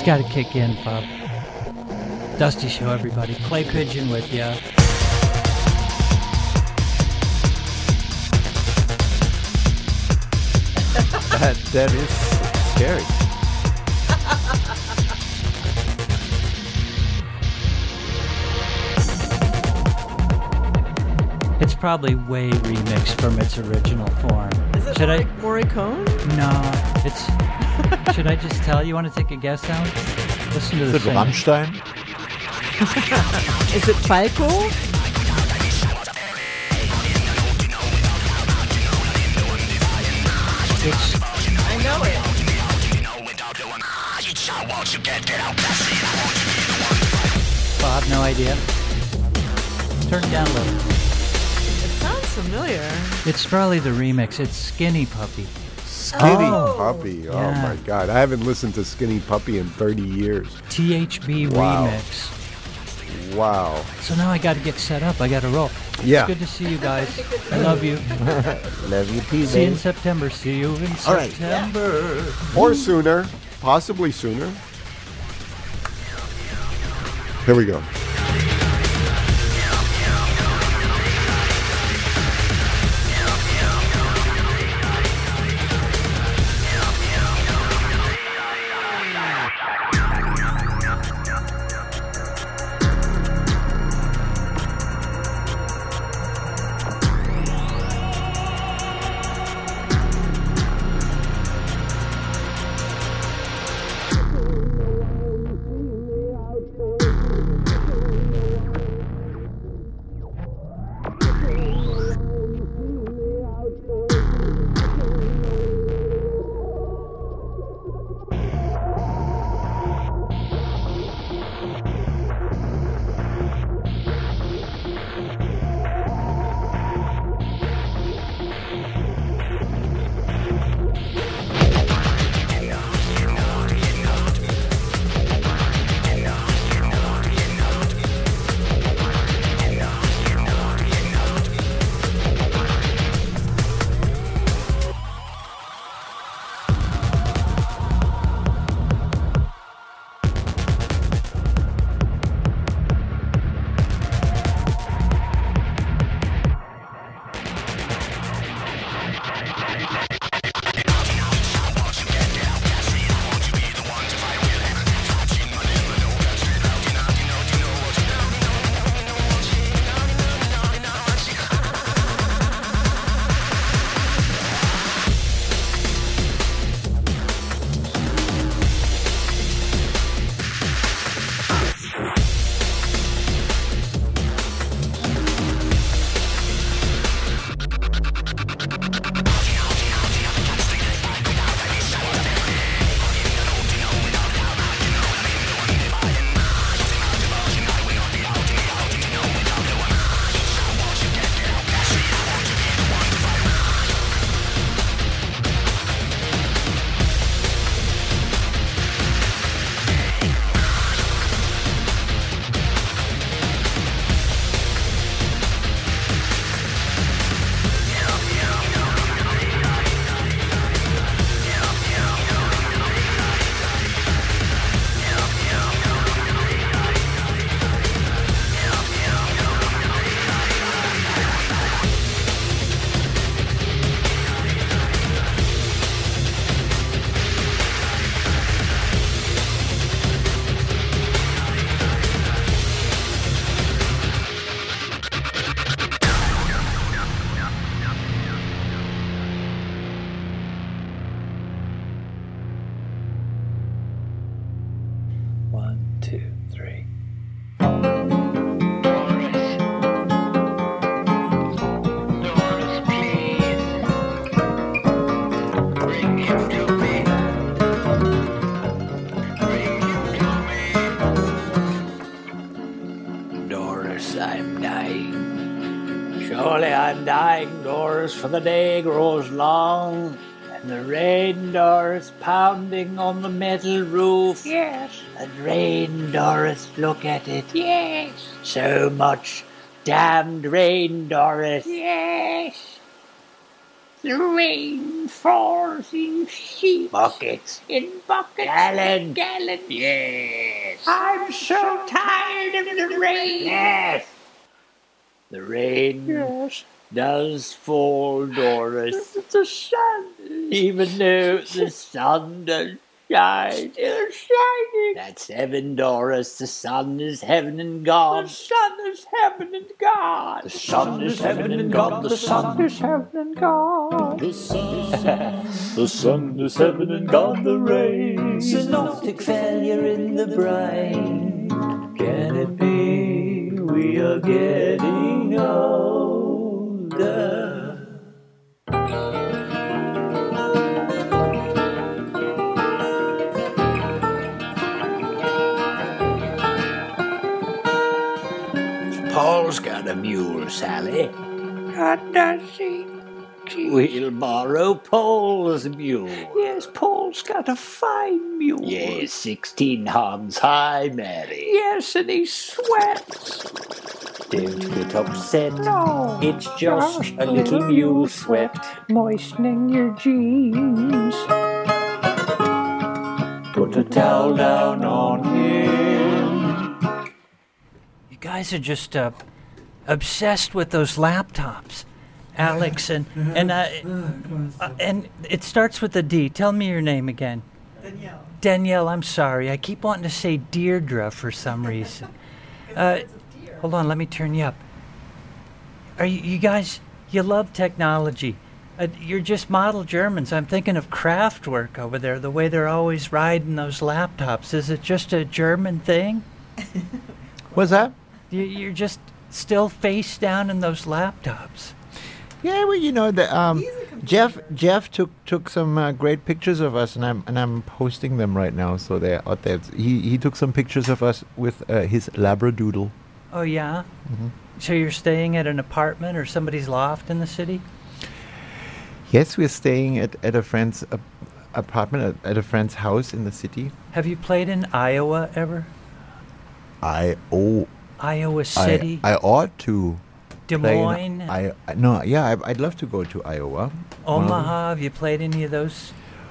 got to kick in, Pub. Dusty Show, everybody. Clay Pigeon with ya. That is scary. It's probably way remixed from its original form. Is it Morricone? No, it's... Should I just tell you? Want to take a guess, Alex? Listen to the Is it Rammstein? Is it Falco? I know it. Bob, no idea. Turn it down a little. It sounds familiar. It's probably the remix. It's Skinny Puppy. Skinny Puppy. Oh, Yeah. my God. I haven't listened to Skinny Puppy in 30 years. THB Wow. remix. Wow. So now I got to get set up. I got to roll. Yeah. It's good to see you guys. I love you. Love you too, See you in September. See you in All right. September. Or sooner. Possibly sooner. Here we go. Surely I'm dying, Doris, for the day grows long, and the rain, Doris, pounding on the metal roof. Yes. And rain, Doris, look at it. Yes. So much damned rain, Doris. Yes. The rain falls in sheets. Buckets. In buckets. Gallon. Yes. I'm so tired of the rain. Yes. The rain does fall, Doris. The sun. Even though the sun does shine. It's shining. That's heaven, Doris. The sun is heaven and God. The sun is heaven and God. The sun is heaven and God. The sun is heaven and God. The sun is heaven and God the rain. Synoptic failure in the brain. Can it be we are getting older? Paul's got a mule, Sally. What does he? We'll borrow Paul's mule. Yes, Paul's got a fine mule. Yes, 16 hogs high, Mary. Yes, and he sweats. Don't get upset. No. It's just a little mule sweat. Moistening your jeans. Put a towel down on him. You guys are just obsessed with those laptops, Alex, and it starts with a D. Tell me your name again. Danielle. Danielle. I'm sorry. I keep wanting to say Deirdre for some reason. Hold on. Let me turn you up. Are you guys? You love technology. You're just model Germans. I'm thinking of Kraftwerk over there. The way they're always riding those laptops. Is it just a German thing? What's that? You're just still face down in those laptops. Yeah, well, Jeff took some great pictures of us, and I'm posting them right now, so they're out there. He took some pictures of us with his Labradoodle. Oh yeah. Mm-hmm. So you're staying at an apartment or somebody's loft in the city? Yes, we're staying at a friend's apartment at a friend's house in the city. Have you played in Iowa ever? Iowa City. I ought to. Des Moines. I'd love to go to Iowa. Omaha. Have you played any of those?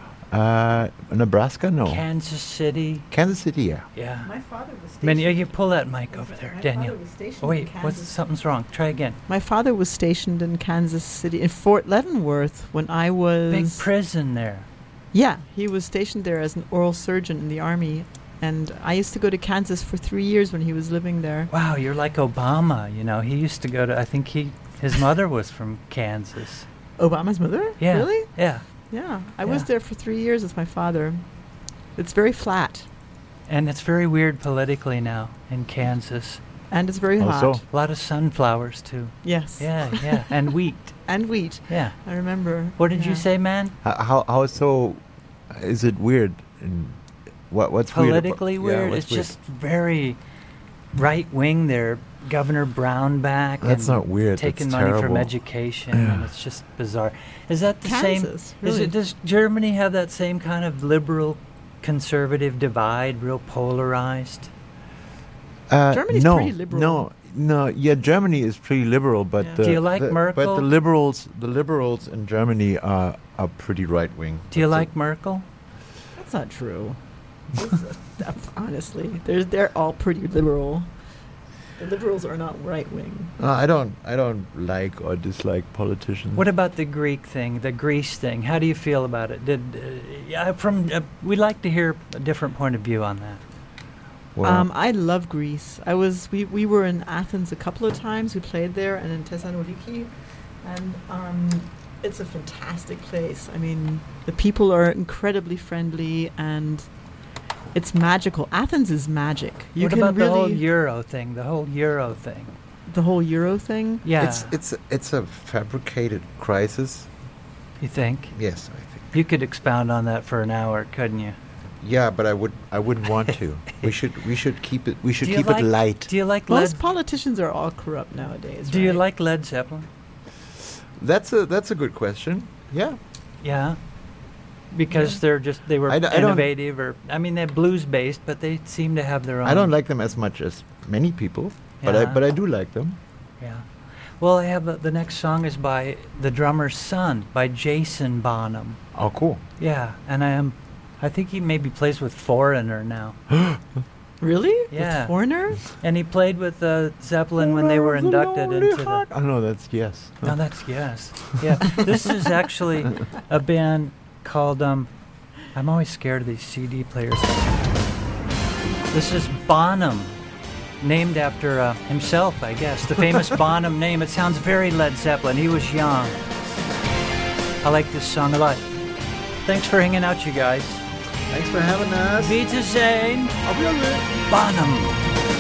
Nebraska, no. Kansas City. Kansas City, yeah. Yeah. My father was stationed. You pull that mic over there, Daniel. Oh, wait, something's wrong. Try again. My father was stationed in Kansas City, in Fort Leavenworth, when I was... Big prison there. Yeah, he was stationed there as an oral surgeon in the Army. And I used to go to Kansas for 3 years when he was living there. Wow, you're like Obama. He used to go to, I think his mother was from Kansas. Obama's mother? Yeah. Really? Yeah. Yeah. I was there for 3 years with my father. It's very flat. And it's very weird politically now in Kansas. And it's very hot. Also. A lot of sunflowers, too. Yes. Yeah. And wheat. And wheat. Yeah. I remember. What did you say, man? How so? Is it weird? What's politically weird? weird? It's just very right wing there. Governor Brownback. That's not weird. Taking That's money terrible. from education, and it's just bizarre. Is that the Kansas, same? really. Does Germany have that same kind of liberal conservative divide, real polarized? Germany's pretty liberal. No. Yeah, Germany is pretty liberal, but Yeah. Do you like Merkel? But the liberals in Germany are pretty right wing. Do you like Merkel? That's not true. Honestly, they're all pretty liberal. The liberals are not right wing. I don't like or dislike politicians. What about the Greek thing, the Greece thing? How do you feel about it? We'd like to hear a different point of view on that. Well, I love Greece. We were in Athens a couple of times. We played there and in Thessaloniki, and it's a fantastic place. I mean, the people are incredibly friendly and it's magical. Athens is magic. What about the whole Euro thing? The whole Euro thing. The whole Euro thing? Yeah. It's a fabricated crisis. You think? Yes, I think. You could expound on that for an hour, couldn't you? Yeah, but I wouldn't want to. We should keep it. We should Do you keep it light. Do you like Most politicians are all corrupt nowadays. Do you right? like Led Zeppelin? That's a good question. Yeah. Yeah. Because they were innovative, they're blues based, but they seem to have their own. I don't like them as much as many people, but I do like them. Yeah. Well, I have the next song is by the drummer's son, by Jason Bonham. Oh, cool. Yeah, and I think he maybe plays with Foreigner now. Really? Yeah. With Foreigner? And he played with Zeppelin when they were inducted into the... Oh, no, that's Yes. No, that's Yes. Yeah, this is actually a band called... I'm always scared of these CD players. This is Bonham, named after himself, I guess. The famous Bonham name. It sounds very Led Zeppelin. He was young. I like this song a lot. Thanks for hanging out, you guys. Thanks for having us. Vita Zane. I'll be on it. Bonham.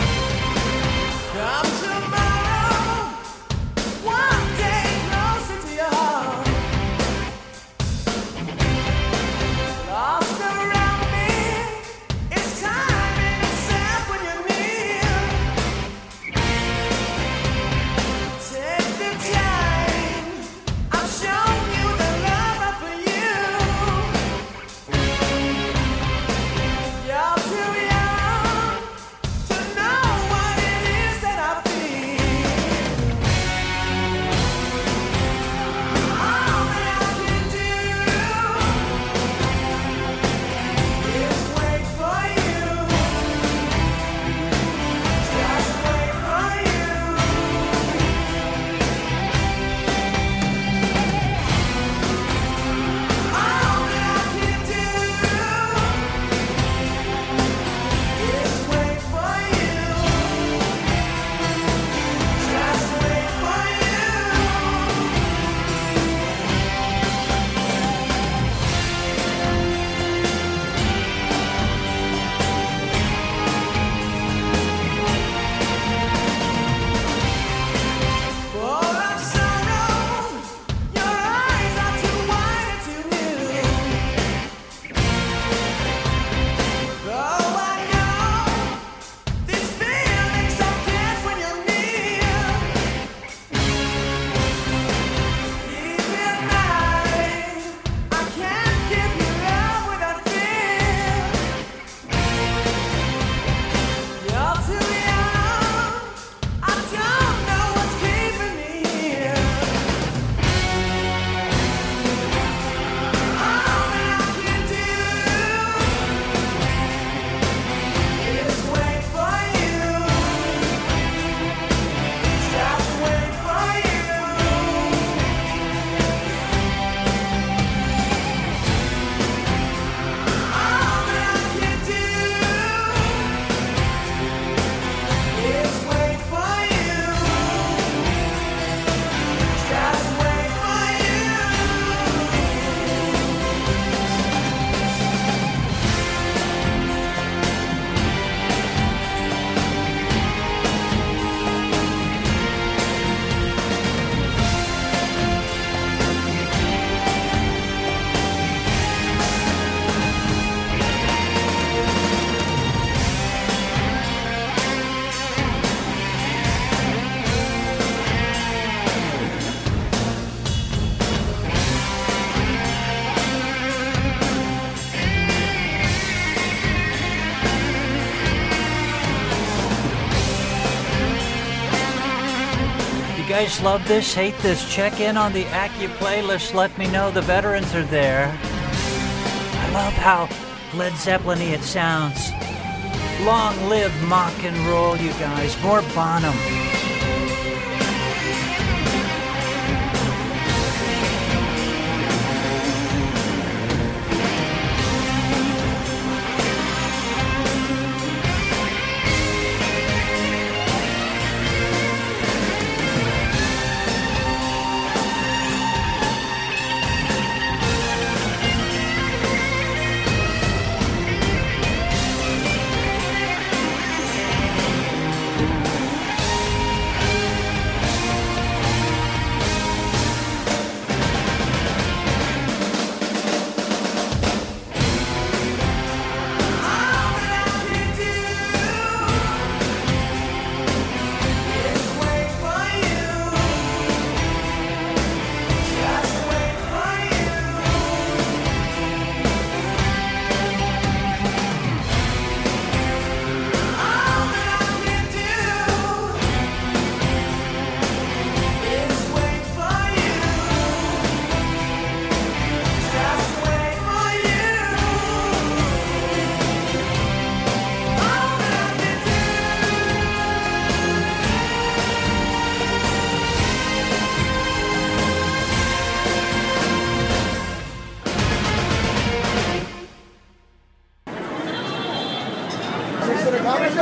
You guys love this, hate this? Check in on the Accu playlist. Let me know the veterans are there. I love how Led Zeppelin-y it sounds. Long live rock and roll, you guys. More Bonham.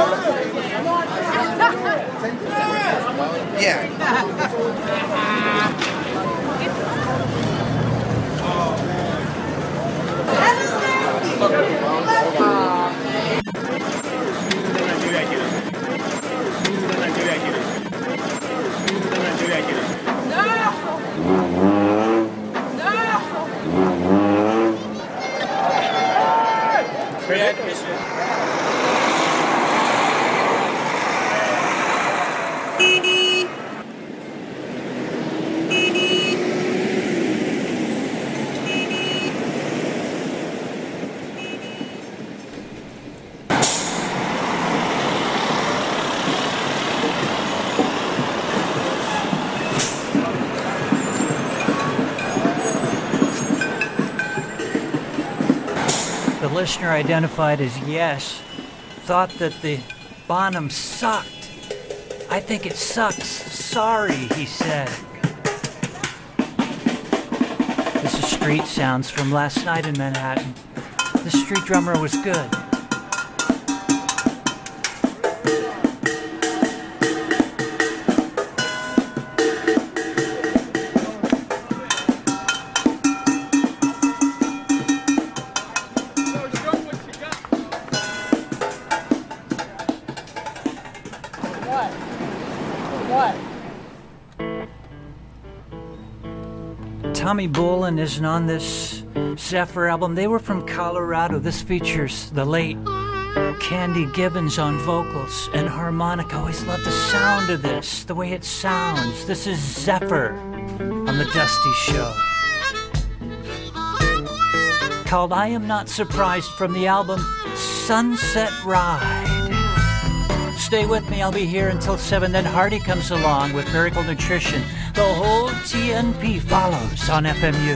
The listener identified as yes thought that the Bonham sucked. I think it sucks. Sorry, he said. This is Street Sounds from last night in Manhattan. The street drummer was good. Tommy Bolin isn't on this Zephyr album. They were from Colorado. This features the late Candy Gibbons on vocals and harmonica. Always love the sound of this, the way it sounds. This is Zephyr on The Dusty Show. Called I Am Not Surprised from the album Sunset Ride. Stay with me, I'll be here until 7. Then Hardy comes along with Miracle Nutrition. The whole TNP follows on FMU.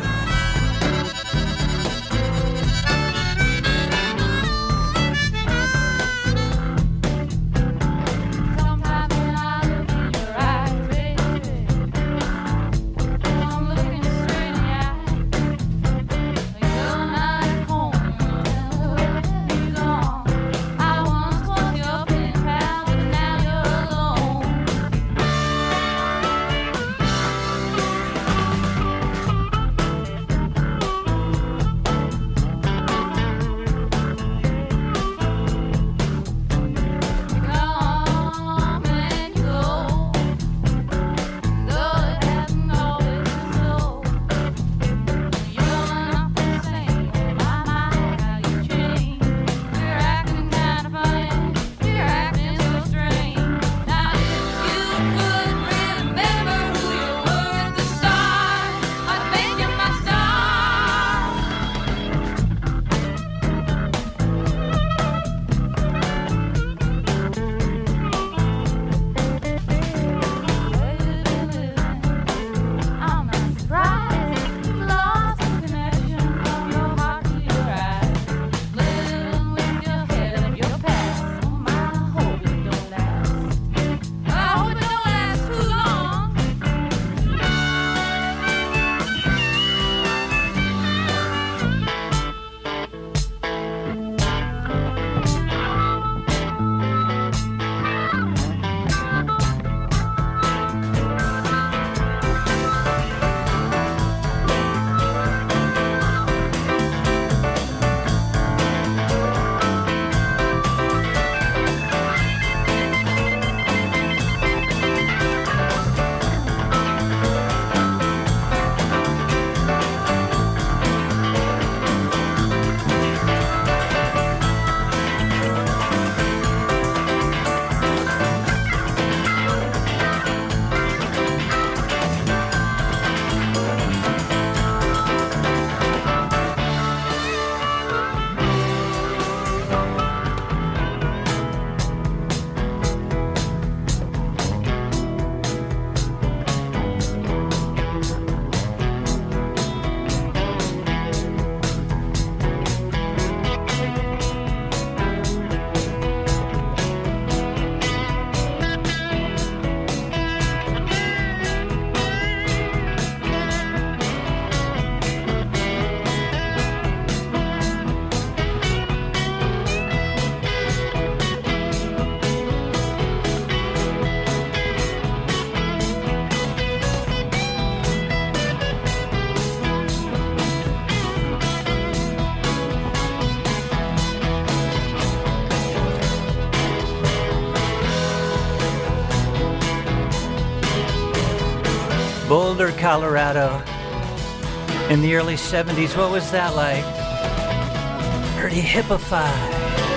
Boulder, Colorado. In the early 70s, what was that like? Pretty hippified.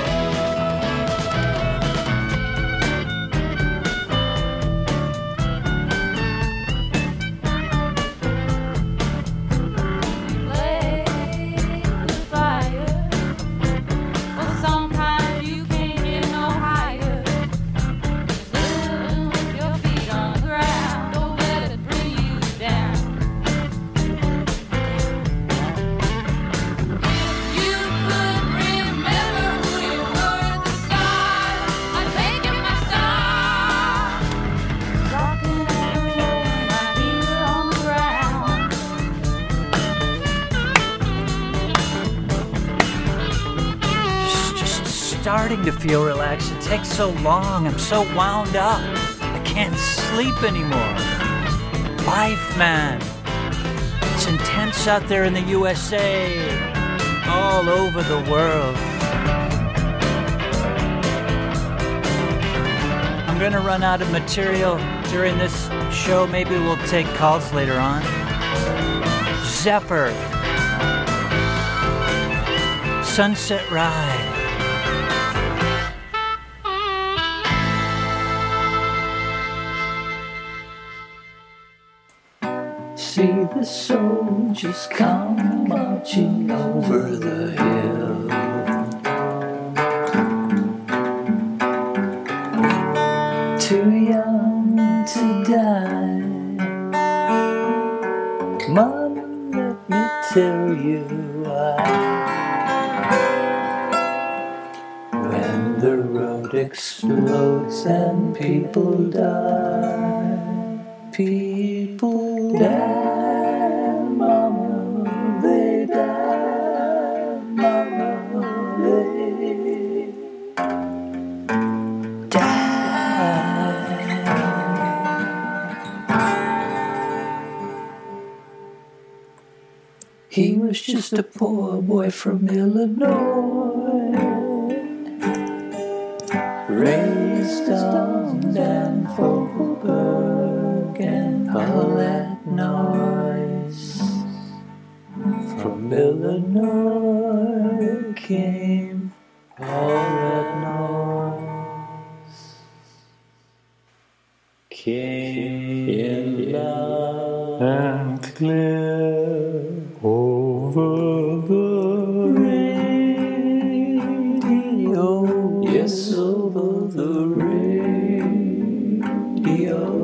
Starting to feel relaxed. It takes so long. I'm so wound up. I can't sleep anymore. Life, man. It's intense out there in the USA. All over the world. I'm gonna run out of material during this show. Maybe we'll take calls later on. Zephyr. Sunset Ride. See the soldiers come marching over the hill. Too young to die. Mama, let me tell you why. When the road explodes and people die, people die, mama, they die, mama, they die. He was just a poor boy from Illinois, raised on Dan Fogelberg and all that noise. From Illinois came all that noise. Came loud and clear over the radio. Yes, over the radio.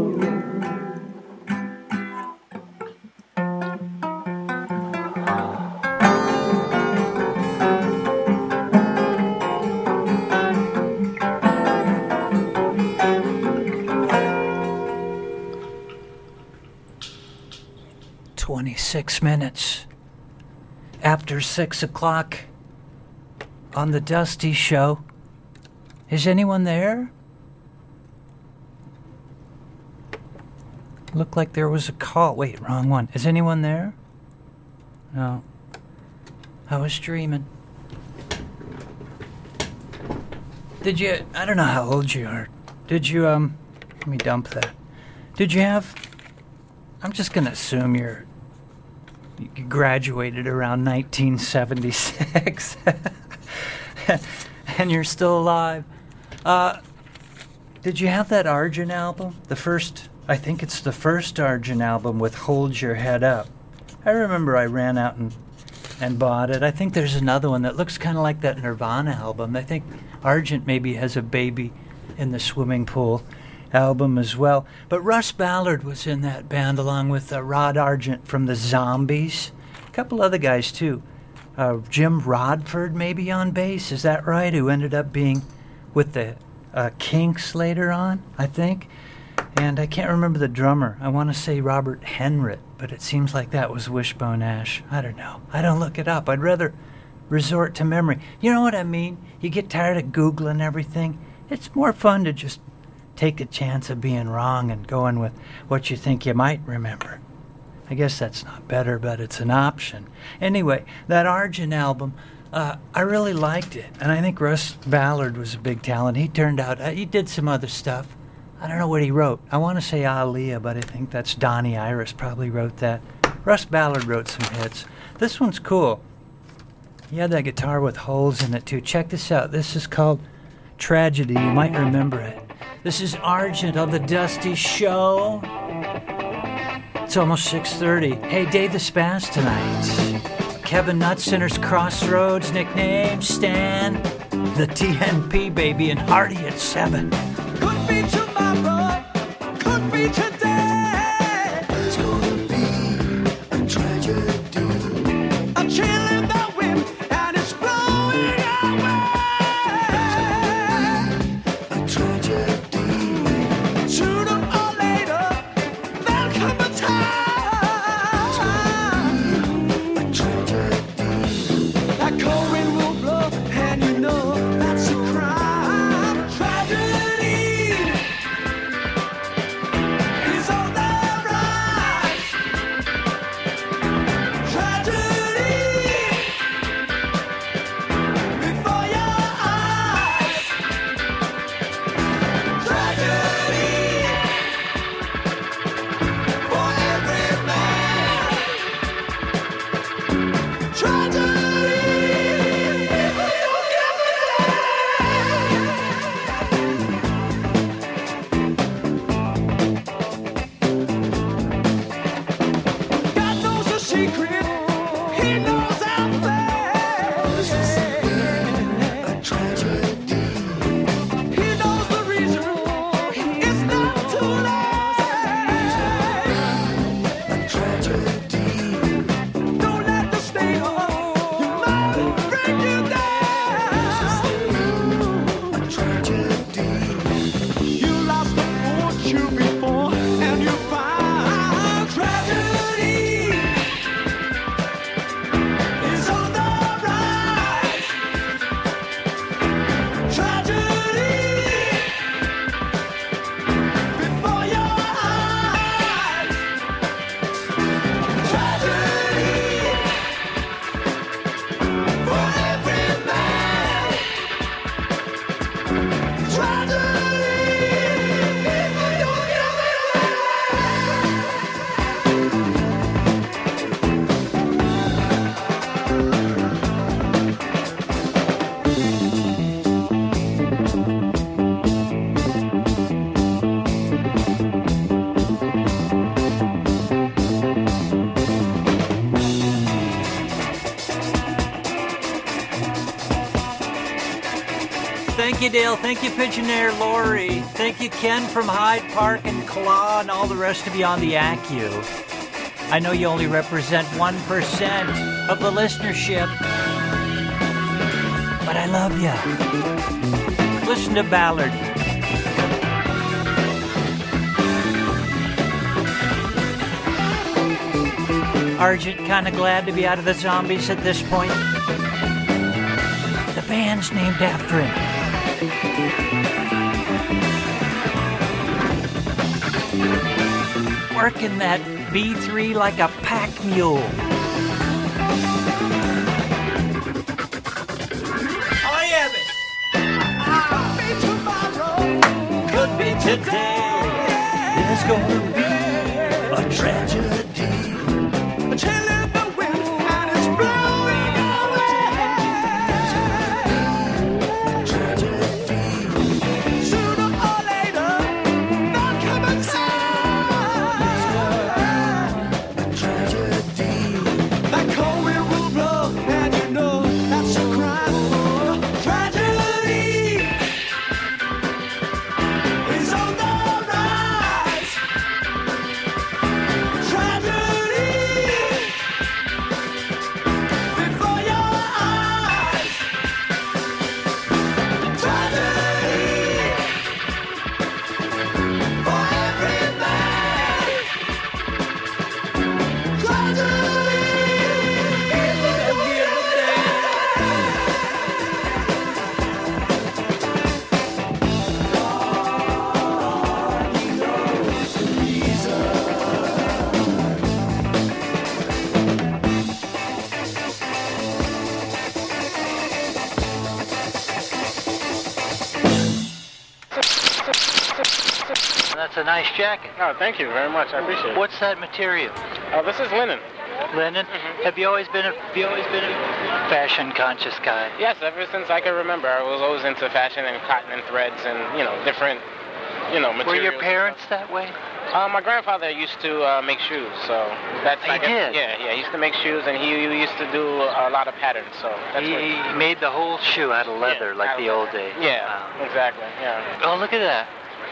Minutes after 6 o'clock on the Dusty Show. Is anyone there? Looked like there was a call. Wait, wrong one. Is anyone there? No. I was dreaming. Did you, I don't know how old you are. Did you, let me dump that. Did you have, I'm just gonna assume you graduated around 1976 and you're still alive. Did you have that Argent album? The first, I think it's the first Argent album with Hold Your Head Up. I remember I ran out and bought it. I think there's another one that looks kind of like that Nirvana album. I think Argent maybe has a Baby in the Swimming Pool album as well. But Russ Ballard was in that band along with Rod Argent from the Zombies. A couple other guys too. Jim Rodford maybe on bass, is that right? Who ended up being with the Kinks later on, I think. And I can't remember the drummer. I want to say Robert Henrit, but it seems like that was Wishbone Ash. I don't know. I don't look it up. I'd rather resort to memory. You know what I mean? You get tired of Googling everything. It's more fun to just take a chance of being wrong and going with what you think you might remember. I guess that's not better, but it's an option. Anyway, that Argent album, I really liked it. And I think Russ Ballard was a big talent. He turned out, he did some other stuff, I don't know what he wrote. I want to say Aaliyah, but I think that's Donnie Iris probably wrote that. Russ Ballard wrote some hits. This one's cool. He had that guitar with holes in it, too. Check this out. This is called Tragedy. You might remember it. This is Argent of the Dusty Show. It's almost 6:30. Hey, Dave the Spaz tonight. Kevin Nutsinner's Crossroads, nickname Stan. The TNP, baby, and Hardy at 7. Could be tomorrow, could be today. It's gonna be a tragedy. A chill in the wind, and it's blowing away. It's gonna be a tragedy. Sooner or later, there'll come a time. It's gonna be a tragedy. That cold wind will blow, and you know that's a crime. Tragedy is on the rise. Tragedy before your eyes. Tragedy for every man. Tragedy. God knows the secret. He knows our face. A tragedy. He knows the reason. It's not too late. A tragedy. Don't let the stain on your mind break you down. A tragedy. You lost the fortune before, and you find tragedy is on the rise. Tragedy before your eyes. Tragedy for every man. Thank you, Dale. Thank you, Pigeonaire Lori. Thank you, Ken from Hyde Park and Claw and all the rest of you on the ACU. I know you only represent 1% of the listenership, but I love you. Listen to Ballard. Argent kind of glad to be out of the zombies at this point. The band's named after him. Working that B3 like a pack mule. I am it. Could be today. It's gonna be a tragedy. A chill in the wind, and it's blowing away. Tragedy. Sooner or later, there'll come a time. Tragedy. That cold wind will blow, and you know that's a crime. Tragedy is on the rise. That's a nice jacket. Oh, thank you very much. I appreciate it. What's that material? This is linen. Linen? Have you always been a fashion conscious guy? Yes, ever since I can remember, I was always into fashion and cotton and threads and different materials. Were your parents that way? My grandfather used to make shoes, so that's. He did? Yeah, he used to make shoes, and he used to do a lot of patterns. So that's what He made the whole shoe out of leather, Yeah, like out of the old leather. days. Yeah, Wow. exactly. Yeah. Oh, look at that.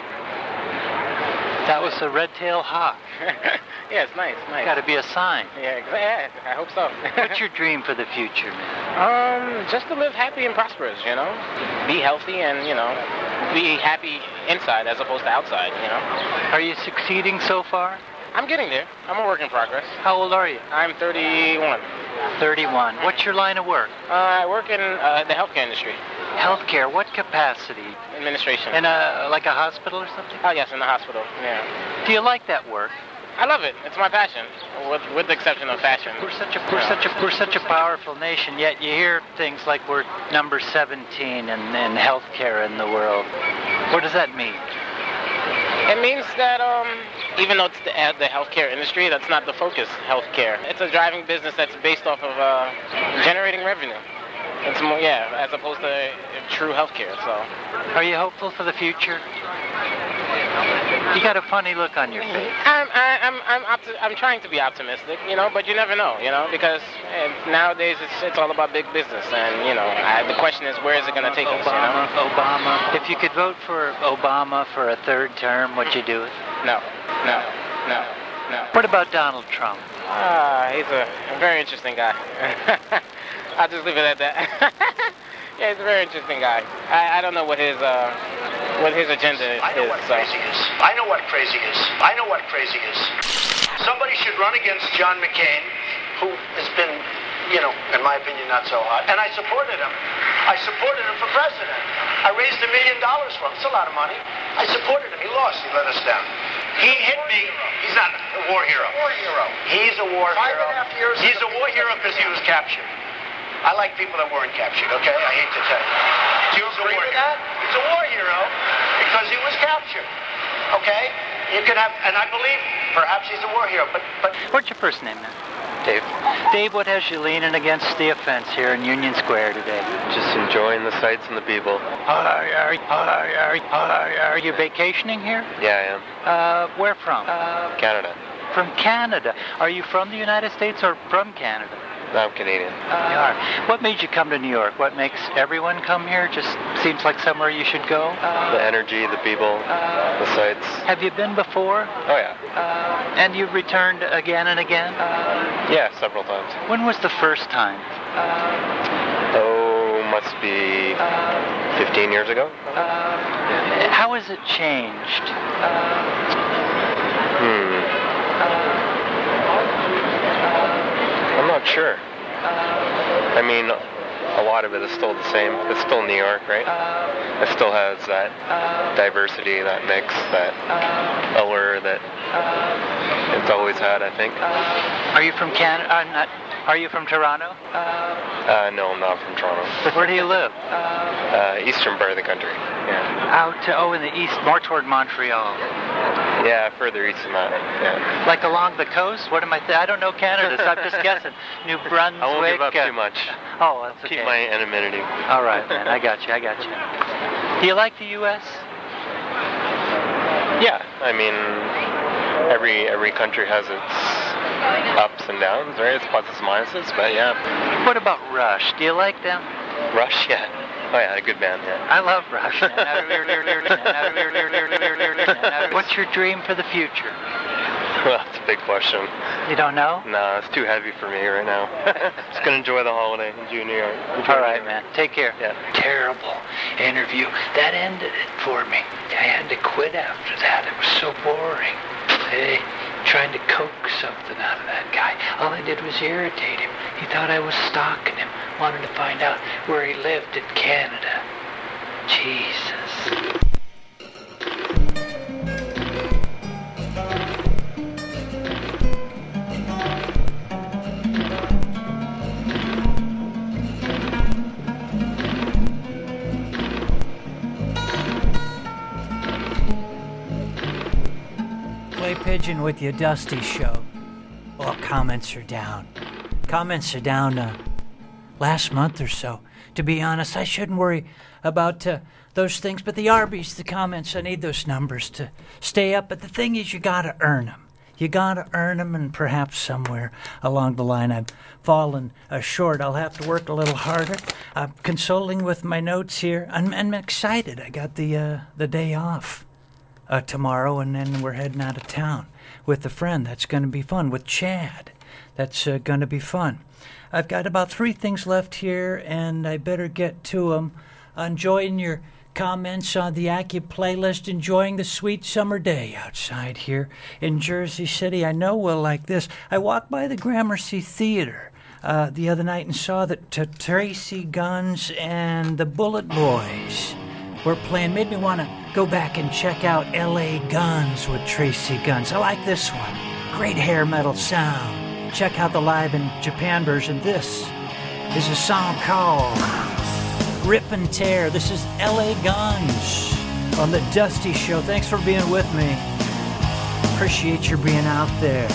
That was a red-tailed hawk. Yeah, it's nice. Got to be a sign. Yeah, I hope so. What's your dream for the future, man? Just to live happy and prosperous, be healthy and be happy inside as opposed to outside, Are you succeeding so far? I'm getting there. I'm a work in progress. How old are you? I'm 31. 31. What's your line of work? I work in the healthcare industry, Healthcare. What capacity? administration. In like a hospital or something? Oh yes, in the hospital. Yeah. Do you like that work? I love it. It's my passion, with the exception of fashion. We're such a powerful nation, yet you hear things like we're number 17 in healthcare in the world. What does that mean? It means that even though it's the healthcare industry, that's not the focus. Healthcare. It's a driving business that's based off of generating revenue. It's more, as opposed to true healthcare. So. Are you hopeful for the future? You got a funny look on your face. I'm trying to be optimistic, but you never know, because nowadays it's all about big business, and the question is, where is it going to take us? Obama. If you could vote for Obama for a third term, would you do it? No. What about Donald Trump? He's a very interesting guy. I'll just leave it at that. Yeah, he's a very interesting guy. I don't know what his agenda is. I know what crazy is. I know what crazy is. Somebody should run against John McCain, who has been, in my opinion, not so hot. And I supported him. I supported him for president. I raised $1 million for him. It's a lot of money. I supported him. He lost. He let us down. He hit me. He's not a war hero. He's a war hero. 5.5 years. He's a war hero because he was captured. I like people that weren't captured, okay? I hate to tell you. Do you agree with that? He's a war hero because he was captured, okay? You can have, and I believe perhaps he's a war hero, but... What's your first name, man? Dave. Dave, what has you leaning against the offense here in Union Square today? Just enjoying the sights and the people. Are you vacationing here? Yeah, I am. Where from? Canada. From Canada. Are you from the United States or from Canada? No, I'm Canadian. You are. What made you come to New York? What makes everyone come here? Just seems like somewhere you should go? The energy, the people, the sights. Have you been before? Oh, yeah. And you've returned again and again? Yeah, several times. When was the first time? Must be 15 years ago. How has it changed? I'm not sure. I mean, a lot of it is still the same. It's still New York, right? It still has that diversity, that mix, that allure that it's always had, I think. Are you from Canada? Are you from Toronto? No, I'm not from Toronto. Where do you live? Eastern part of the country. Yeah. Out in the east, more toward Montreal. Yeah, further east than that. Yeah. Like along the coast? What am I? I don't know Canada, so I'm just guessing. New Brunswick. I won't give up too much. Oh, that's okay. Keep my anonymity. All right, man. I got you. Do you like the U.S.? Yeah. I mean, every country has its ups and downs, right? It's pluses and minuses, but yeah. What about Rush? Do you like them? Rush, yeah. Oh yeah, a good band, yeah. I love Rush. What's your dream for the future? Well, that's a big question. You don't know? No, it's too heavy for me right now. Just gonna enjoy the holiday, enjoy New York. All right, man. Take care. Yeah. Terrible interview. That ended it for me. I had to quit after that. It was so boring. Hey, trying to coax something out of that guy. All I did was irritate him. He thought I was stalking him. Wanted to find out where he lived in Canada. Jesus. Pigeon with you, Dusty Show. Well, comments are down. Comments are down last month or so. To be honest, I shouldn't worry about those things, but the Arby's, the comments, I need those numbers to stay up. But the thing is, you gotta earn them. You gotta earn them, and perhaps somewhere along the line I've fallen short. I'll have to work a little harder. I'm consoling with my notes here. I'm excited. I got the day off tomorrow, and then we're heading out of town with a friend. That's going to be fun. With Chad. That's going to be fun. I've got about 3 things left here, and I better get to them. Enjoying your comments on the Accu playlist, enjoying the sweet summer day outside here in Jersey City. I know we'll like this. I walked by the Gramercy Theater the other night and saw that Tracy Guns and the Bullet Boys were playing. Made me want to go back and check out L.A. Guns with Tracy Guns. I like this one. Great hair metal sound. Check out the Live in Japan version. This is a song called Rip and Tear. This is L.A. Guns on the Dusty Show. Thanks for being with me. Appreciate your being out there.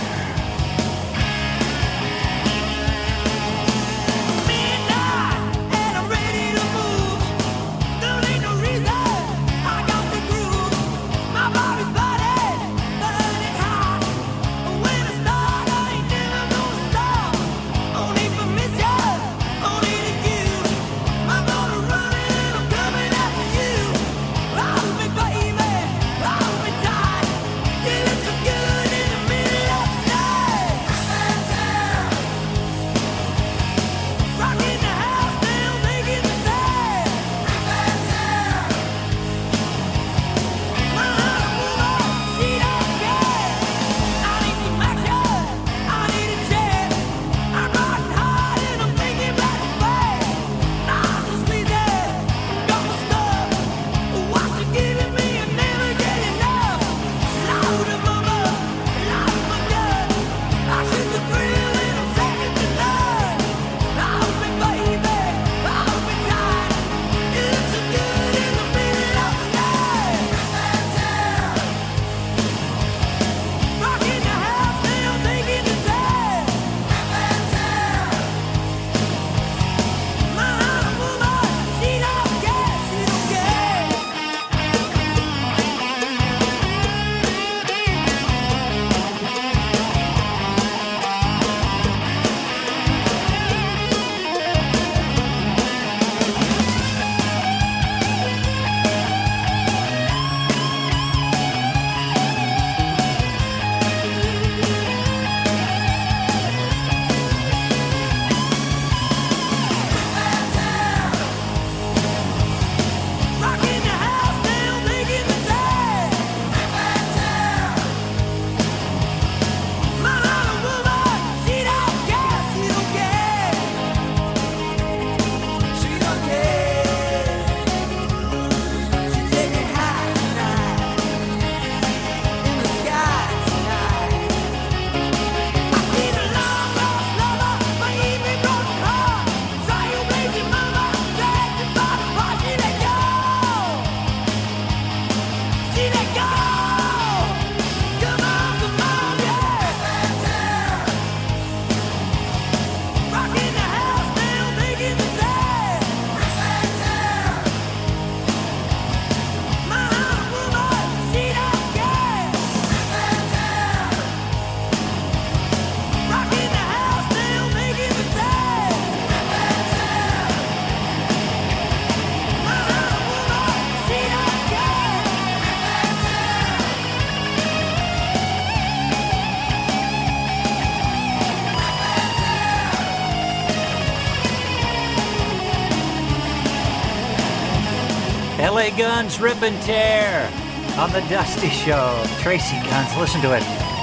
L.A. Guns, Rip and Tear on the Dusty Show. Tracy Guns, listen to it.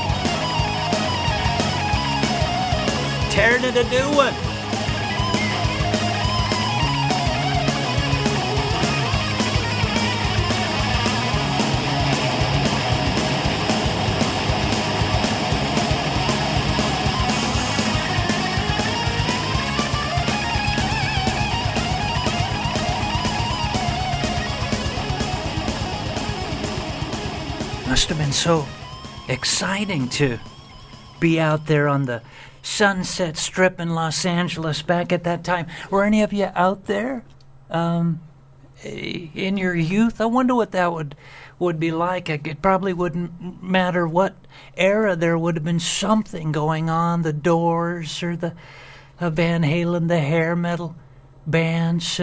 Tearing it a new one. Must have been so exciting to be out there on the Sunset Strip in Los Angeles back at that time. Were any of you out there in your youth? I wonder what that would be like. It probably wouldn't matter what era. There would have been something going on. The Doors or the Van Halen, the hair metal bands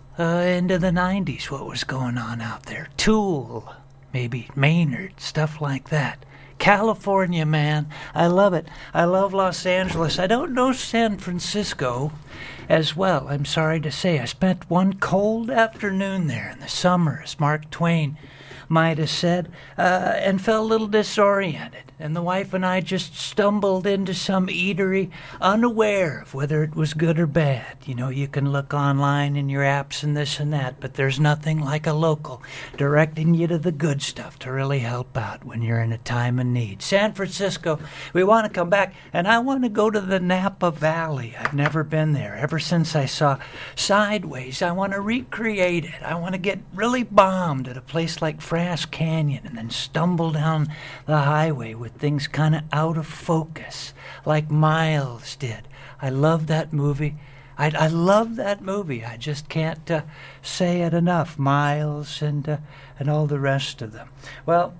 into the 90s. What was going on out there? Tool, maybe Maynard, stuff like that. California, man. I love it. I love Los Angeles. I don't know San Francisco as well, I'm sorry to say. I spent one cold afternoon there in the summer, as Mark Twain might have said, and felt a little disoriented. And the wife and I just stumbled into some eatery, unaware of whether it was good or bad. You know, you can look online in your apps and this and that, but there's nothing like a local directing you to the good stuff to really help out when you're in a time of need. San Francisco, we want to come back, and I want to go to the Napa Valley. I've never been there. Ever since I saw Sideways, I want to recreate it. I want to get really bombed at a place like Frass Canyon and then stumble down the highway with things kind of out of focus, like Miles did. I love that movie. I love that movie. I just can't say it enough. Miles and all the rest of them. Well,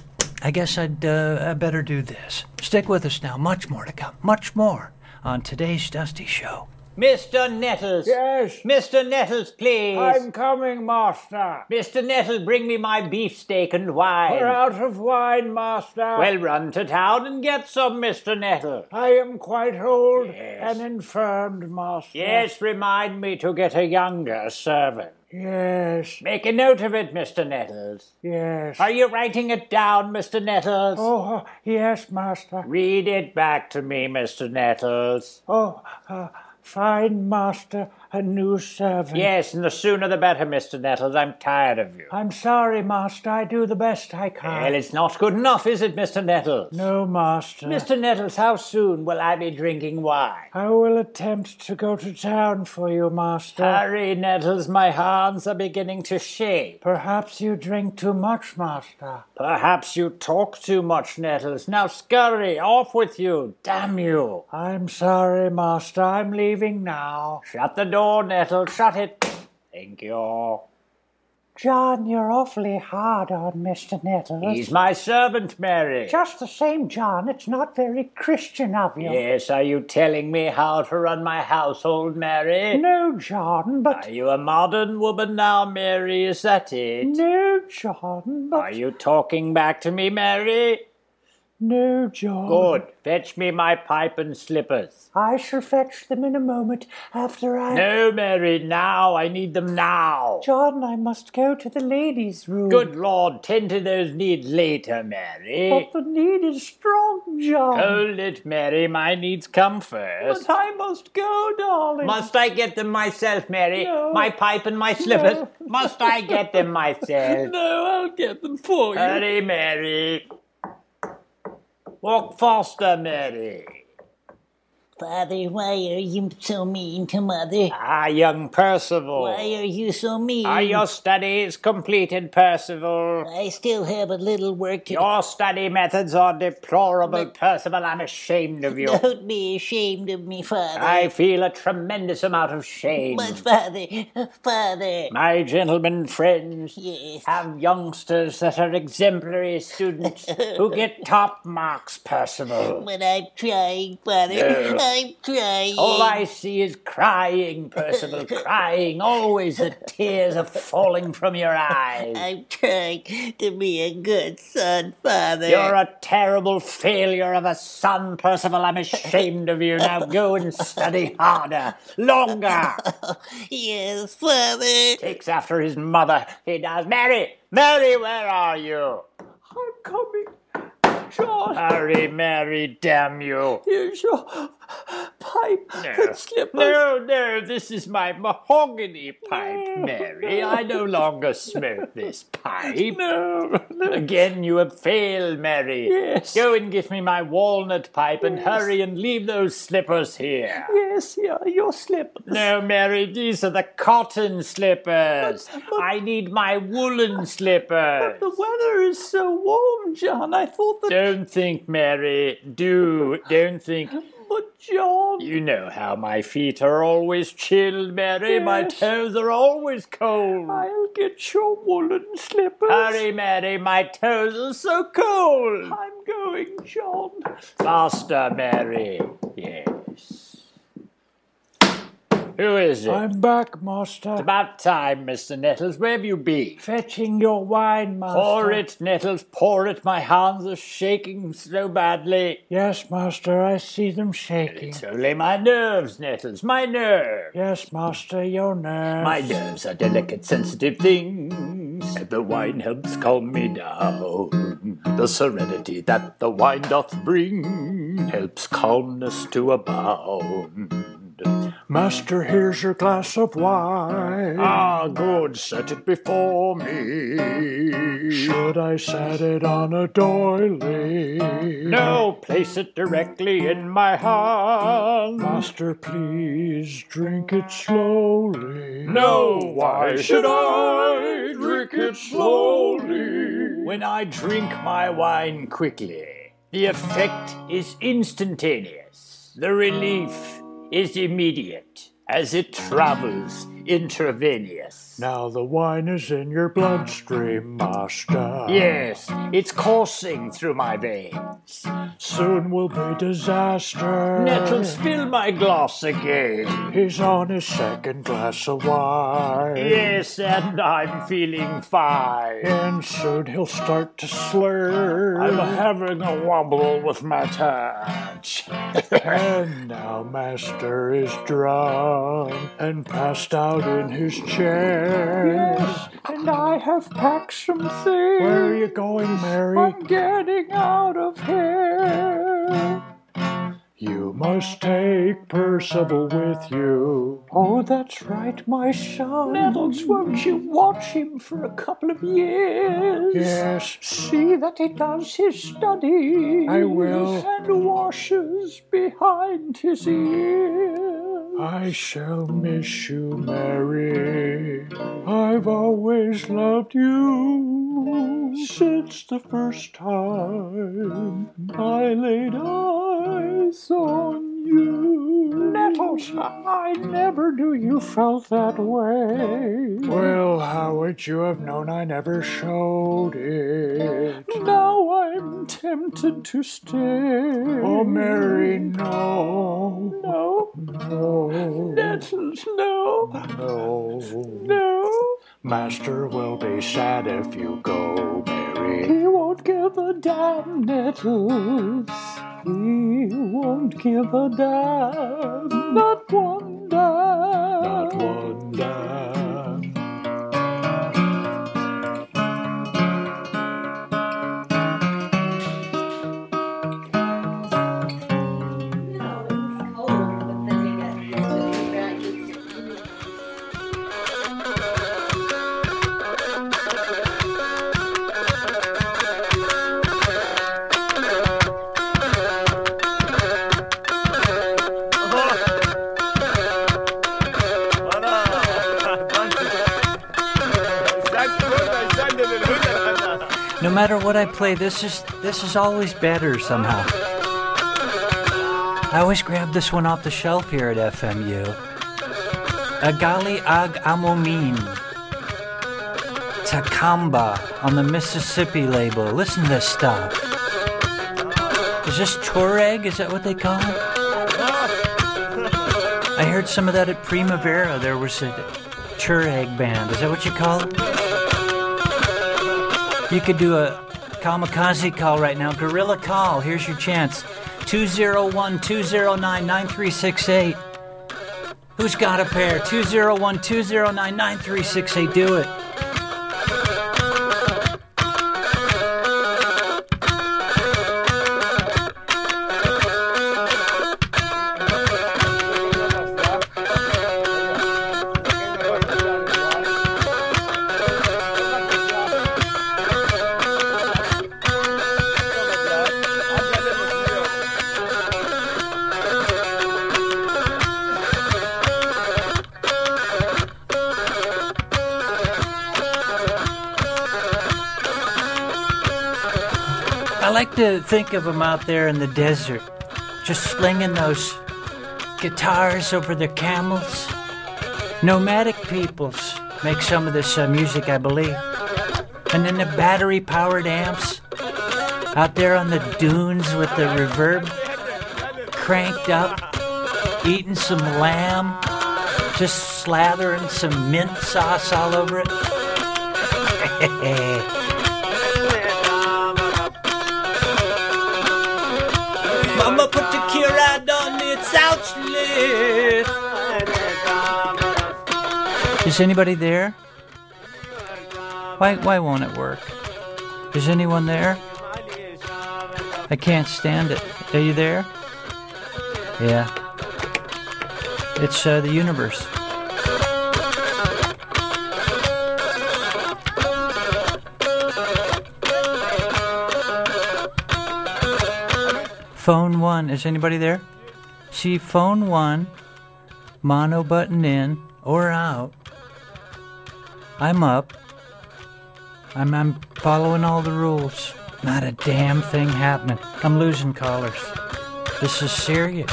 I guess I better do this. Stick with us now. Much more to come. Much more on today's Dusty Show. Mr. Nettles. Yes? Mr. Nettles, please. I'm coming, master. Mr. Nettles, bring me my beefsteak and wine. We're out of wine, master. Well, run to town and get some, Mr. Nettles. I am quite old Yes. and infirmed, master. Yes, remind me to get a younger servant. Yes. Make a note of it, Mr. Nettles. Yes. Are you writing it down, Mr. Nettles? Oh, yes, master. Read it back to me, Mr. Nettles. Oh, fine, master. A new servant. Yes, and the sooner the better, Mr. Nettles. I'm tired of you. I'm sorry, master. I do the best I can. Well, it's not good enough, is it, Mr. Nettles? No, master. Mr. Nettles, how soon will I be drinking wine? I will attempt to go to town for you, master. Hurry, Nettles, my hands are beginning to shake. Perhaps you drink too much, master. Perhaps you talk too much, Nettles. Now scurry, off with you, damn you. I'm sorry, master. I'm leaving now. Shut the door, Nettles, shut it. Thank you. John, you're awfully hard on Mr. Nettles. He's my servant, Mary. Just the same, John. It's not very Christian of you. Yes, are you telling me how to run my household, Mary? No, John, but... Are you a modern woman now, Mary? Is that it? No, John, but... Are you talking back to me, Mary? No, John. Good. Fetch me my pipe and slippers. I shall fetch them in a moment after I... No, Mary, now. I need them now. John, I must go to the ladies' room. Good Lord, tend to those needs later, Mary. But the need is strong, John. Hold it, Mary. My needs come first. But I must go, darling. Must I get them myself, Mary? No. My pipe and my slippers? No. Must I get them myself? No, I'll get them for you. Hurry, Mary. Walk faster, Mary. Father, why are you so mean to Mother? Ah, young Percival. Why are you so mean? Are your studies completed, Percival? I still have a little work to do. Your study methods are deplorable, Percival. I'm ashamed of you. Don't be ashamed of me, Father. I feel a tremendous amount of shame. But, Father... My gentlemen friends Yes. have youngsters that are exemplary students who get top marks, Percival. But I'm trying, Father. No. I'm trying. All I see is crying, Percival, crying. Always the tears are falling from your eyes. I'm trying to be a good son, Father. You're a terrible failure of a son, Percival. I'm ashamed of you. Now go and study harder, longer. Yes, Father. Takes after his mother. He does. Mary, Mary, where are you? I'm coming. John. Hurry, Mary, damn you. Here's your pipe and slippers. No, this is my mahogany pipe, Mary. I no longer smoke this pipe. No. Again, you have failed, Mary. Yes. Go and get me my walnut pipe and hurry and leave those slippers here. Yes, yeah, your slippers. No, Mary, these are the cotton slippers. I need my woolen slippers. The weather is so warm, John. I thought that... Don't think, Mary. Don't think. But, John... You know how my feet are always chilled, Mary. Yes. My toes are always cold. I'll get your woolen slippers. Hurry, Mary. My toes are so cold. I'm going, John. Faster, Mary. Yes. Who is it? I'm back, Master. It's about time, Mr. Nettles. Where have you been? Fetching your wine, Master. Pour it, Nettles, pour it. My hands are shaking so badly. Yes, Master, I see them shaking. It's only my nerves, Nettles, my nerves. Yes, Master, your nerves. My nerves are delicate, sensitive things. The wine helps calm me down. The serenity that the wine doth bring helps calmness to abound. Master, here's your glass of wine. Ah, good, set it before me. Should I set it on a doily? No, place it directly in my hand. Master, please drink it slowly. No, why should I drink it slowly? When I drink my wine quickly, the effect is instantaneous. The relief is immediate as it travels intravenous. Now the wine is in your bloodstream, Master. Yes, it's coursing through my veins. Soon will be disaster. Nettles, fill my glass again. He's on his second glass of wine. Yes, and I'm feeling fine. And soon he'll start to slur. I'm having a wobble with my touch. And now Master is drunk and passed out in his chair. Yes, and I have packed some things. Where are you going, Mary? I'm getting out of here. You must take Percival with you. Oh, that's right, my son. Nettles, won't you watch him for a couple of years? Yes. See that he does his studies. I will. And washes behind his ears. I shall miss you, Mary. I've always loved you since the first time I laid eyes on you. Nettles, I never knew you felt that way. Well, how would you have known I never showed it? Now I'm tempted to stay. Oh, Mary, no. No. No. Nettles, no. No. No. Master will be sad if you go, Mary. He won't give a damn, Nettles. He won't give a damn. Not one damn. Not one damn. No matter what I play, this is always better somehow. I always grab this one off the shelf here at FMU. Agali Ag Amomin. Takamba on the Mississippi label. Listen to this stuff. Is this Tuareg? Is that what they call it? I heard some of that at Primavera. There was a Tuareg band. Is that what you call it? You could do a kamikaze call right now. Guerrilla call. Here's your chance. 201-209-9368. Who's got a pair? 201-209-9368. Do it. I like to think of them out there in the desert, just slinging those guitars over their camels. Nomadic peoples make some of this music, I believe. And then the battery-powered amps out there on the dunes with the reverb cranked up, eating some lamb, just slathering some mint sauce all over it. Mama put the Curad on its outlet. Is anybody there? Why won't it work? Is anyone there? I can't stand it. Are you there? Yeah. It's the universe. Phone 1. Is anybody there? See, phone 1, mono button in or out. I'm up. I'm following all the rules. Not a damn thing happening. I'm losing callers. This is serious.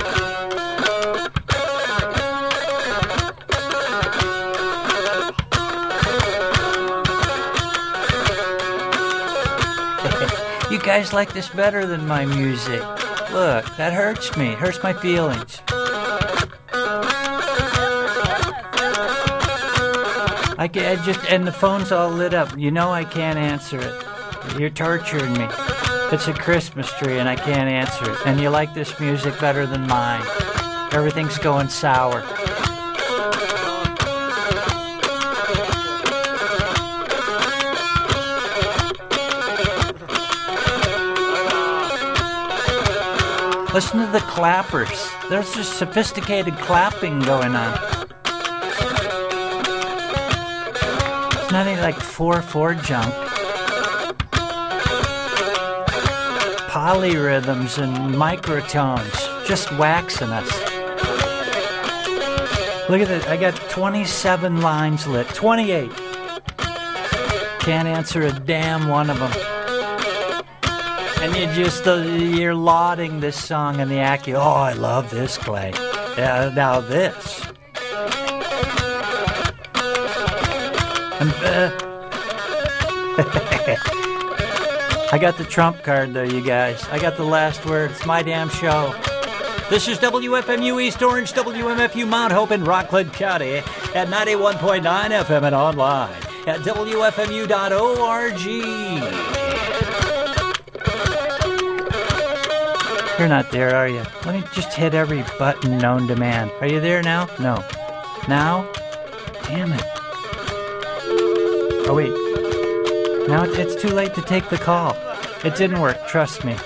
You guys like this better than my music. Look, that hurts me. It hurts my feelings. And the phone's all lit up. You know I can't answer it. You're torturing me. It's a Christmas tree and I can't answer it. And you like this music better than mine. Everything's going sour. Listen to the clappers. There's just sophisticated clapping going on. It's not any like 4/4 junk. Polyrhythms and microtones just waxing us. Look at this. I got 27 lines lit. 28. Can't answer a damn one of them. And you're lauding this song and the Accu. Oh, I love this, Clay. Yeah, now this. I got the trump card, though, you guys. I got the last word. It's my damn show. This is WFMU East Orange, WMFU Mount Hope in Rockland County at 91.9 FM and online at WFMU.org. You're not there, are you? Let me just hit every button known to man. Are you there now? No. Now? Damn it. Oh, wait. Now it's too late to take the call. It didn't work, trust me.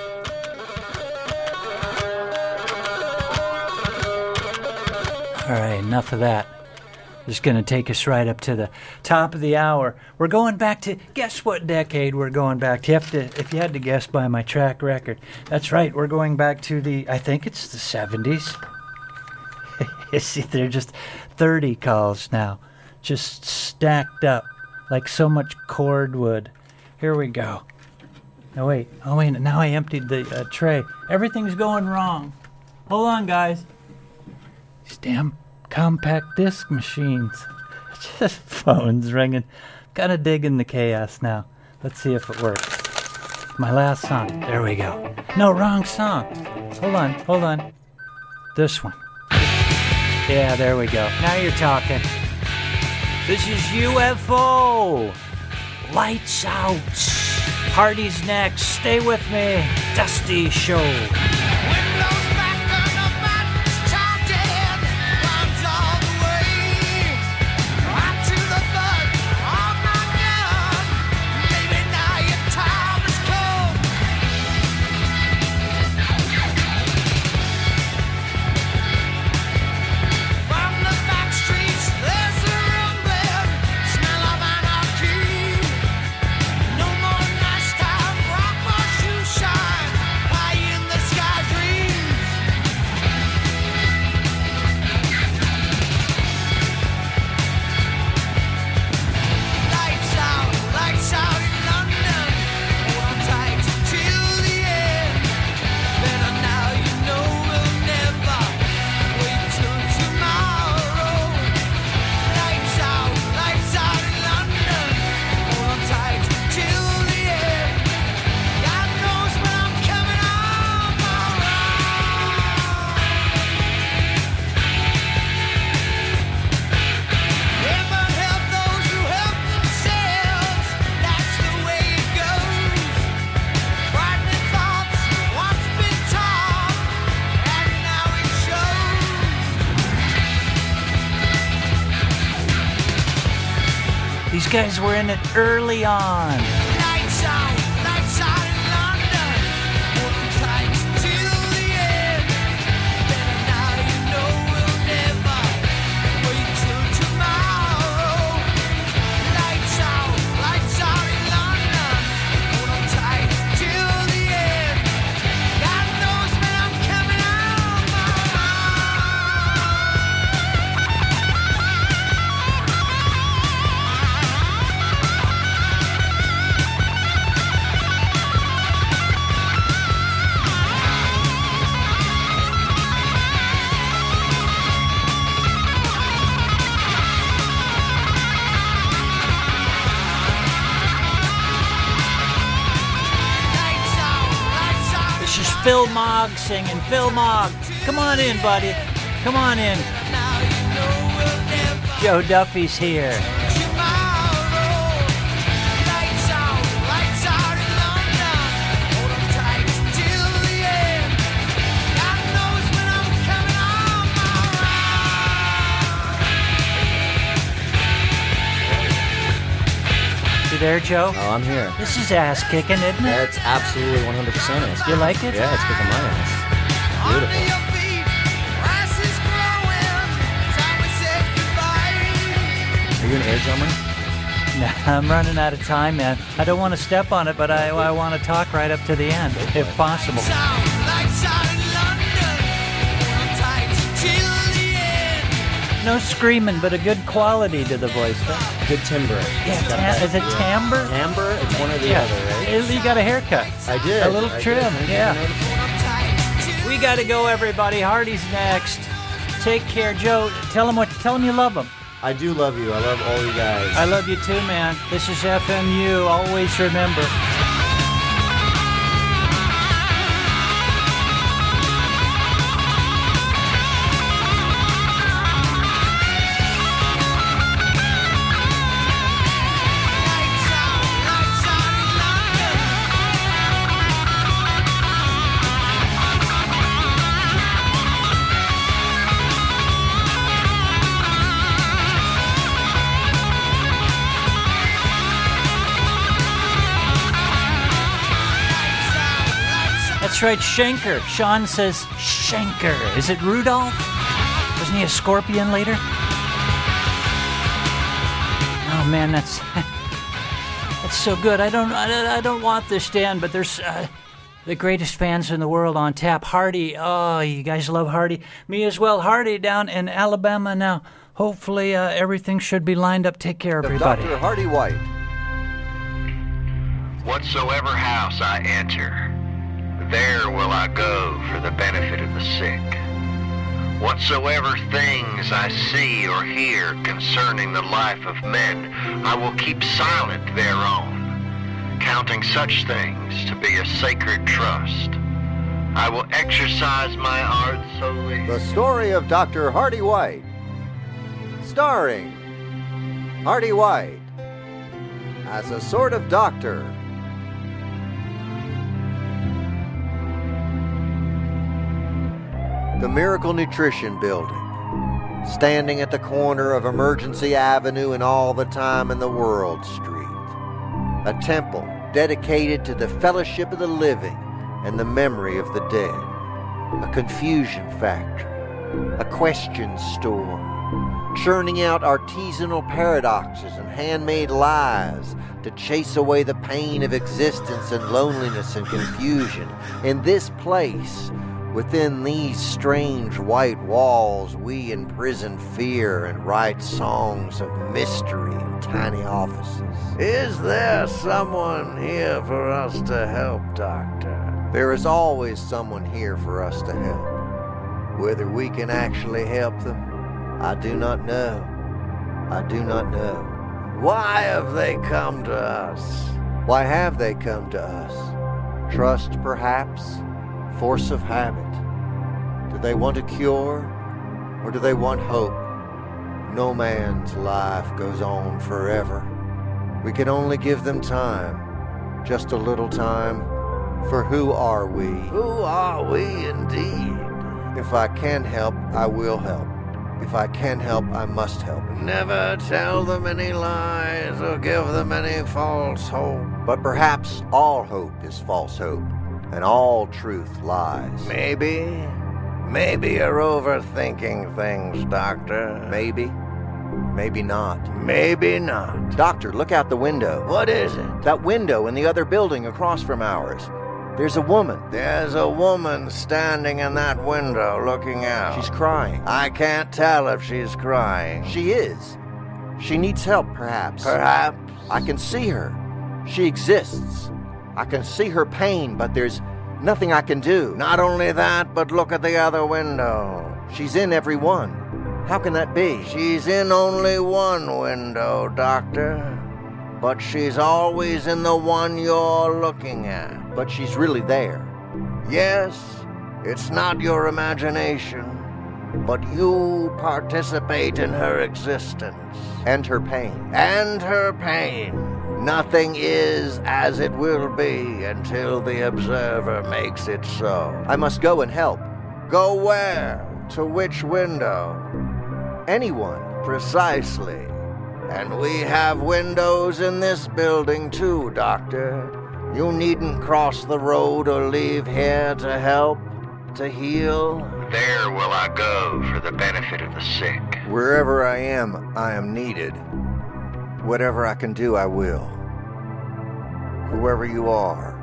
All right, enough of that. Just going to take us right up to the top of the hour. We're going back to, guess what decade we're going back to? If you had to guess by my track record. That's right, we're going back to I think it's the 70s. See, they're just 30 calls now. Just stacked up like so much cordwood. Here we go. Oh, wait, now I emptied the tray. Everything's going wrong. Hold on, guys. These damn compact disc machines. Just phones ringing. Gotta dig in the chaos now. Let's see if it works. My last song. There we go. No, wrong song. Hold on. This one. Yeah, there we go. Now you're talking. This is UFO. Lights out. Party's next. Stay with me. Dusty Show. Sky These guys were in it early on. Lights out in London. Hold them tight till the end. Better now you know we'll never wait till tomorrow. Lights out in London. Hold them tight till the end. God knows when I'm coming out my This is Phil Mogg singing. Phil Mogg, come on in, buddy. Come on in. Joe Duffy's here. You there, Joe? Oh, I'm here. This is ass kicking, isn't it? That's absolutely 100% ass. You like it? Yeah, it's kicking my ass. Beautiful. Are you an air drummer? Nah, I'm running out of time, man. I don't want to step on it, but I want to talk right up to the end, if possible. No screaming, but a good quality to the voice. Good timbre. Yeah, is it timbre? Timbre? It's one or the other, right? You got a haircut. I did. A little trim, yeah. We got to go, everybody. Hardy's next. Take care, Joe. Tell him you love him. I do love you. I love all you guys. I love you too, man. This is FMU. Always remember. That's right, Schenker. Sean says Schenker. Is it Rudolph? Wasn't he a scorpion later? Oh man, that's so good. I don't want this to end, but there's the greatest fans in the world on tap. Hardy. Oh, you guys love Hardy. Me as well. Hardy down in Alabama now. Hopefully everything should be lined up. Take care, everybody. Dr. Hardy White. Whatsoever house I enter, there will I go for the benefit of the sick. Whatsoever things I see or hear concerning the life of men, I will keep silent thereon, counting such things to be a sacred trust. I will exercise my art solely. The story of Dr. Hardy White. Starring Hardy White as a sort of doctor. The Miracle Nutrition Building, standing at the corner of Emergency Avenue and All the Time in the World Street. A temple dedicated to the fellowship of the living and the memory of the dead. A confusion factory, a question store, churning out artisanal paradoxes and handmade lies to chase away the pain of existence and loneliness and confusion. In this place, within these strange white walls, we imprison fear and write songs of mystery in tiny offices. Is there someone here for us to help, Doctor? There is always someone here for us to help. Whether we can actually help them, I do not know. I do not know. Why have they come to us? Why have they come to us? Trust, perhaps? Force of habit? Do they want a cure, or do they want hope? No man's life goes on forever. We can only give them time, just a little time, for who are we? Who are we indeed? If I can help, I will help. If I can help, I must help. Never tell them any lies or give them any false hope. But perhaps all hope is false hope, and all truth lies. Maybe you're overthinking things, Doctor. Maybe not. Maybe not. Doctor, look out the window. What is it? That window in the other building across from ours. There's a woman. There's a woman standing in that window looking out. She's crying. I can't tell if she's crying. She is. She needs help, perhaps. Perhaps. I can see her. She exists. I can see her pain, but there's nothing I can do. Not only that, but look at the other window. She's in every one. How can that be? She's in only one window, Doctor. But she's always in the one you're looking at. But she's really there. Yes, it's not your imagination, but you participate in her existence. And her pain. And her pain. Nothing is as it will be until the observer makes it so. I must go and help. Go where? To which window? Anyone. Precisely. And we have windows in this building too, Doctor. You needn't cross the road or leave here to help, to heal. There will I go for the benefit of the sick. Wherever I am needed. Whatever I can do, I will. Whoever you are,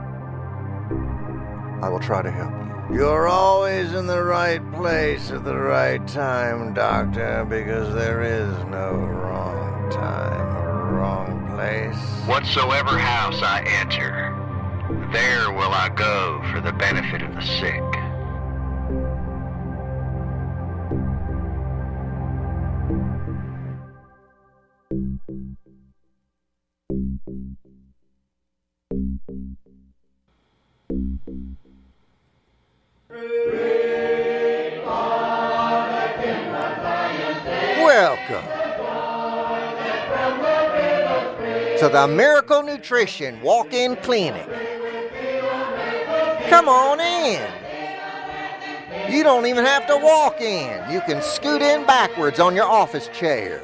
I will try to help you. You're always in the right place at the right time, Doctor, because there is no wrong time or wrong place. Whatsoever house I enter, there will I go for the benefit of the sick. Welcome to the Miracle Nutrition Walk-In Clinic. Come on in. You don't even have to walk in. You can scoot in backwards on your office chair.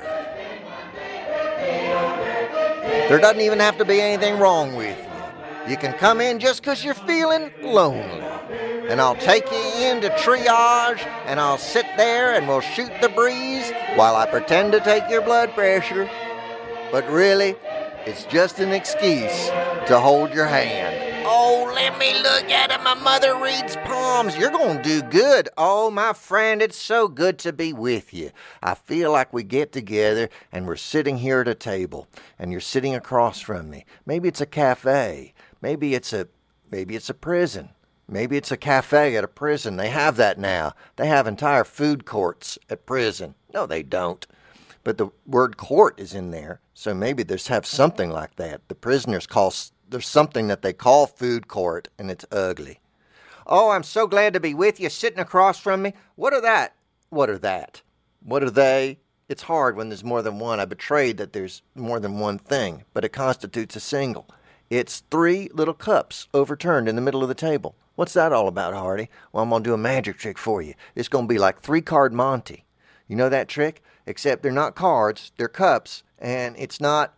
There doesn't even have to be anything wrong with you. You can come in just because you're feeling lonely. And I'll take you in to triage, and I'll sit there and we'll shoot the breeze while I pretend to take your blood pressure. But really, it's just an excuse to hold your hand. Oh, let me look at it. My mother reads palms. You're going to do good. Oh, my friend, it's so good to be with you. I feel like we get together and we're sitting here at a table and you're sitting across from me. Maybe it's a cafe. Maybe it's a prison. Maybe it's a cafe at a prison. They have that now. They have entire food courts at prison. No, they don't. But the word court is in there, so maybe there's have something like that. The prisoners there's something that they call food court, and it's ugly. Oh, I'm so glad to be with you, sitting across from me. What are that? What are they? It's hard when there's more than one. I betrayed that there's more than one thing, but it constitutes a single. It's 3 little cups overturned in the middle of the table. What's that all about, Hardy? Well, I'm going to do a magic trick for you. It's going to be like 3-card Monty. You know that trick? Except they're not cards, they're cups, and it's not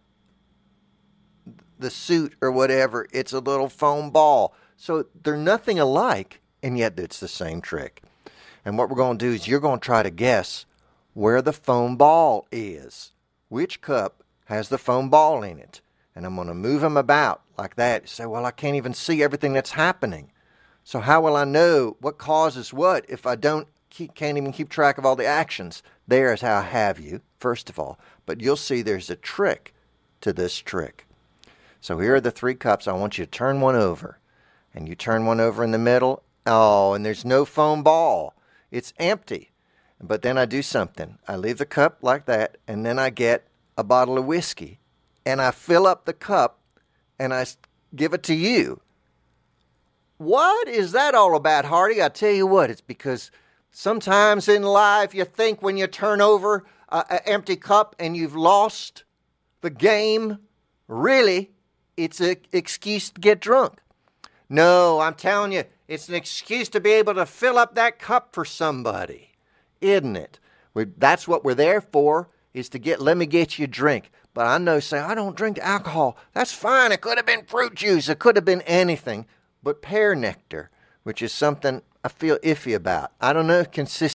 the suit or whatever. It's a little foam ball. So they're nothing alike, and yet it's the same trick. And what we're going to do is you're going to try to guess where the foam ball is. Which cup has the foam ball in it? And I'm going to move them about like that. You say, well, I can't even see everything that's happening. So how will I know what causes what if I can't even keep track of all the actions? There's how I have you, first of all. But you'll see there's a trick to this trick. So here are the 3 cups. I want you to turn one over. And you turn one over in the middle. Oh, and there's no foam ball. It's empty. But then I do something. I leave the cup like that, and then I get a bottle of whiskey. And I fill up the cup, and I give it to you. What is that all about, Hardy? I tell you what, it's because sometimes in life you think when you turn over an empty cup and you've lost the game, really, it's an excuse to get drunk. No, I'm telling you, it's an excuse to be able to fill up that cup for somebody, isn't it? That's what we're there for, is to let me get you a drink. But I know, say, I don't drink alcohol. That's fine. It could have been fruit juice. It could have been anything. But pear nectar, which is something I feel iffy about. I don't know,